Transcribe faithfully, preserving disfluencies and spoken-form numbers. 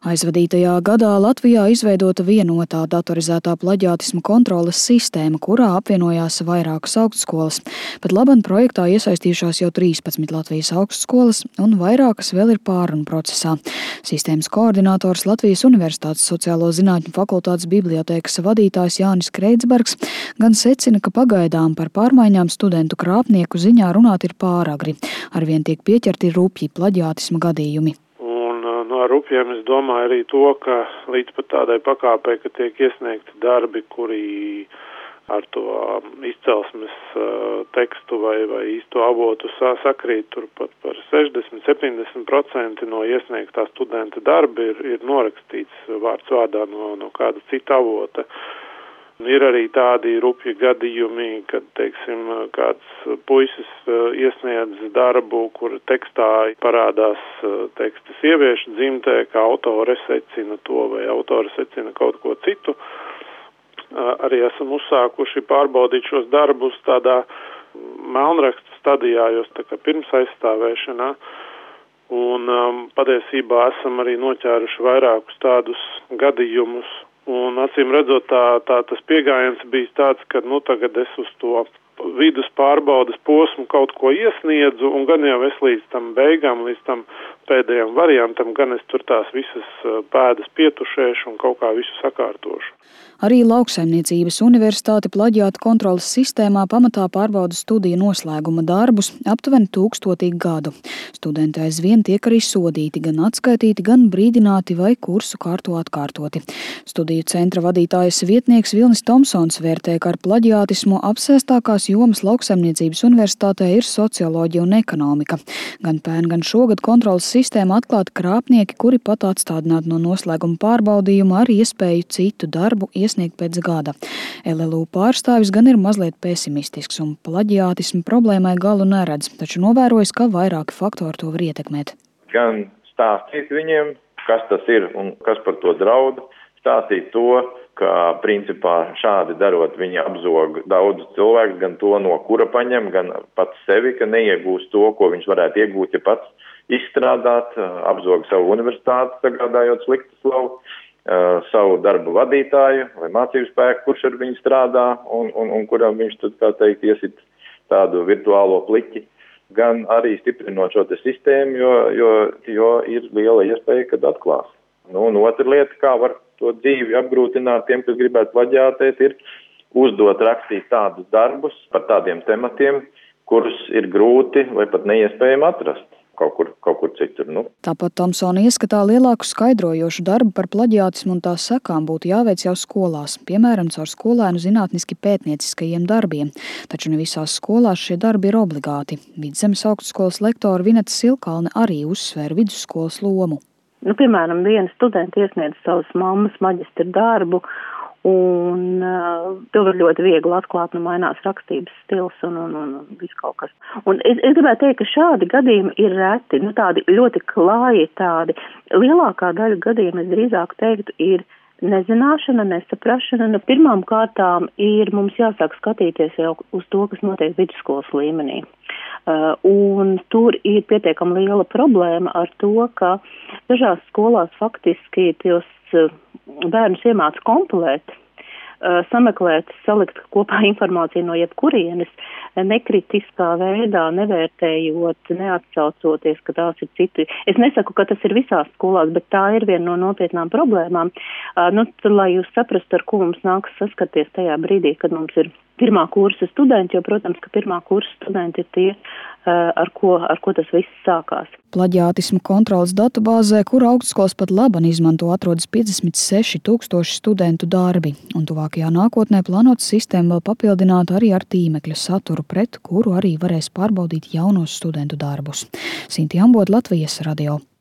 Aizvadītajā gadā Latvijā izveidota vienotā datorizētā plaģiātisma kontroles sistēma, kurā apvienojās vairākas augstskolas. Pat laban projektā iesaistījušās jau trīspadsmit Latvijas augstskolas, un vairākas vēl ir pārrunu procesā. Sistēmas koordinators Latvijas Universitātes Sociālo zinātņu fakultātes bibliotēkas vadītājs Jānis Kreidsbergs gan secina, ka pagaidām par pārmaiņām studentu krāpnieku ziņā runāt ir pāragri. Arvien tiek pieķerti rupji plaģiātisma gadījumi. No rupjiem es domāju arī to, ka līdz pat tādai pakāpei, ka tiek iesniegti darbi, kuri ar to izcelsmes tekstu vai, vai īsto avotu sakrīt, turpat par sešdesmit līdz septiņdesmit procenti no iesniegtā studenta darbi ir, ir norakstīts vārds vārdā no, no kāda cita avota. Ir arī tādi rupji gadījumi, kad, teiksim, kāds puisis iesniedz darbu, kur tekstā parādās teksta sieviešu dzimtē, ka autore secina to vai autore secina kaut ko citu. Arī esam uzsākuši pārbaudīt šos darbus tādā melnraksta stadijā, jos tā kā pirms aizstāvēšanā. Un um, patiesībā esam arī noķēruši vairākus tādus gadījumus. Un acīm redzot, tā, tā tas pieejams bijis tāds, ka nu tagad es uz to vidus pārbaudas posmu kaut ko iesniedzu, un gan jau es līdz tam beigām, līdz tam pēdējiem variantam, gan es tur tās visas pēdas pietušēšu un kaut kā visu sakārtošu. Arī Lauksaimniecības universitāte plaģiāta kontroles sistēmā pamatā pārbauda studiju noslēguma darbus aptuveni tūkstotīgi gadu. Studenti aizvien tiek arī sodīti, gan atskaitīti, gan brīdināti vai kursu kārto atkārtoti. Studiju centra vadītājas vietnieks Vilnis Tomsons vērtē, ka ar plaģiātismu apsēstākās jomas Lauksaimniecības universitātē ir socioloģija un ekonomika. Gan pērn, gan šogad kontroles sistēma atklāti krāpnieki, kuri pat atstādināti no noslēguma pārbaudījuma ar iespēju citu darbu iesniegt pēc gada. L L U pārstāvis gan ir mazliet pesimistisks un plaģiātismu problēmai galu neredz, taču novērojis, ka vairāki faktori to var ietekmēt. Gan stāstīt viņiem, kas tas ir un kas par to draud, stāstīt to, ka principā šādi darot viņi apzog daudz cilvēku, gan to, no kura paņem, gan pats sevi, ka neiegūst to, ko viņš varētu iegūt, ja pats izstrādāt, apzog savu universitāti, sagādājot sliktu slavu. Uh, savu darbu vadītāju vai mācību spēku, kurš ar viņu strādā un, un, un kuram viņš tad, kā teikt, iesit tādu virtuālo pliķi, gan arī stiprinot šo te sistēmu, jo, jo, jo ir liela iespēja, kad atklās. Nu, un otra lieta, kā var to dzīvi apgrūtināt tiem, kas gribētu plaģiātēt, ir uzdot rakstīt tādus darbus par tādiem tematiem, kurus ir grūti vai pat neiespējami atrast. Kaut kur, kaut kur citur. Nu. Tāpat Tomsona ieskatā lielāku skaidrojošu darbu par plaģiātismu un tās sekām būtu jāveic jau skolās, piemēram, caur skolēnu zinātniski pētnieciskajiem darbiem. Taču ne visās skolās šie darbi ir obligāti. Vidzemes augstskolas lektora Vineta Silkalne arī uzsvēra vidusskolas lomu. Nu, piemēram, viena studenta iesniedz savas mammas maģistra darbu, un uh, to var ļoti viegli atklāt, nu mainās rakstības stils un, un, un, un viss kaut kas. Un es, es gribētu teikt, ka šādi gadījumi ir reti, nu tādi ļoti klāji tādi. Lielākā daļa gadījumu, es drīzāk teiktu, ir nezināšana, nesaprašana. Nu, pirmām kārtām ir mums jāsāk skatīties jau uz to, kas notiek vidusskolas līmenī. Uh, un tur ir pietiekami liela problēma ar to, ka dažās skolās faktiski tos uh, bērnus iemāca kompilēt, uh, sameklēt, salikt kopā informāciju no jebkurienes, nekritiskā veidā, nevērtējot, neatsaucoties, ka tās ir citi. Es nesaku, ka tas ir visās skolās, bet tā ir viena no nopietnām problēmām. Uh, nu, tad, lai jūs saprastu, ar ko mums nāks saskarties tajā brīdī, kad mums ir pirmā kursa studenti, jo, protams, ka pirmā kursa studenti ir tie, ar ko, ar ko tas viss sākās. Plaģiātismu kontroles datubāzē, kur augstskolas pat laban izmanto, atrodas piecdesmit seši tūkstoši studentu darbi, un tuvākajā nākotnē plānots sistēmu vēl papildināt arī ar tīmekļa saturu, pret kuru arī varēs pārbaudīt jaunos studentu darbus. Sinti Ambot, Latvijas radio.